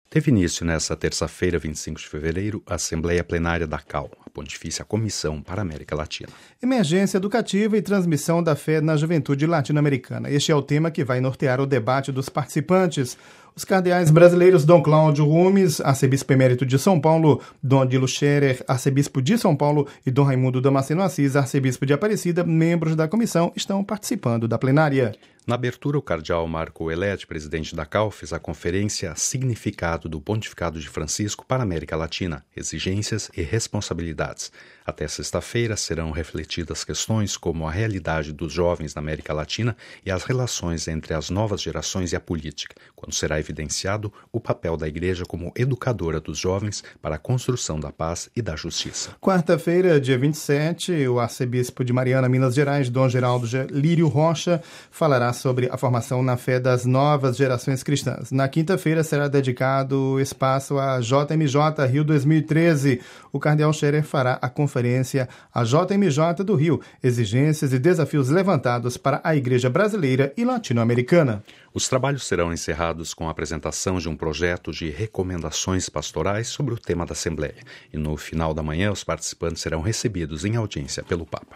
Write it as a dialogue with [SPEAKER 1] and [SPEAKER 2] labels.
[SPEAKER 1] Teve início nesta terça-feira, 25 de fevereiro, a Assembleia Plenária da CAL, a Pontifícia Comissão para a América Latina.
[SPEAKER 2] Emergência educativa e transmissão da fé na juventude latino-americana. Este é o tema que vai nortear o debate dos participantes. Os cardeais brasileiros Dom Cláudio Rumes, arcebispo emérito de São Paulo, Dom Adilo Scherer, arcebispo de São Paulo, e Dom Raimundo Damasceno Assis, arcebispo de Aparecida, membros da comissão, estão participando da plenária.
[SPEAKER 1] Na abertura, o cardeal Marco Ouellet, presidente da CAL, fez a conferência Significado do Pontificado de Francisco para a América Latina, Exigências e Responsabilidades. Até sexta-feira serão refletidas questões como a realidade dos jovens na América Latina e as relações entre as novas gerações e a política, quando será evidenciado o papel da Igreja como educadora dos jovens para a construção da paz e da justiça.
[SPEAKER 2] Quarta-feira, dia 27, o arcebispo de Mariana, Minas Gerais, Dom Geraldo Lírio Rocha, falará sobre a formação na fé das novas gerações cristãs. Na quinta-feira será dedicado espaço à JMJ Rio 2013. O cardeal Scherer fará a conferência A JMJ do Rio, exigências e desafios levantados para a Igreja brasileira e latino-americana.
[SPEAKER 1] Os trabalhos serão encerrados com a apresentação de um projeto de recomendações pastorais sobre o tema da Assembleia. E no final da manhã, os participantes serão recebidos em audiência pelo Papa.